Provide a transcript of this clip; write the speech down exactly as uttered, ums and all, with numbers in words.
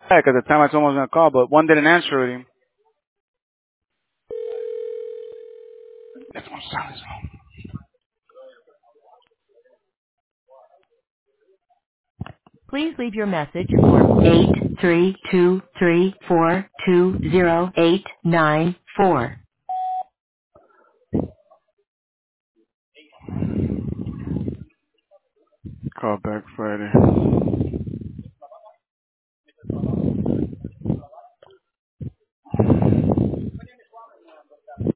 back at the time I told him I was gonna call, but one didn't answer it. That's one silence. Please leave your message for eight three two three four two zero eight nine four. Call back Friday.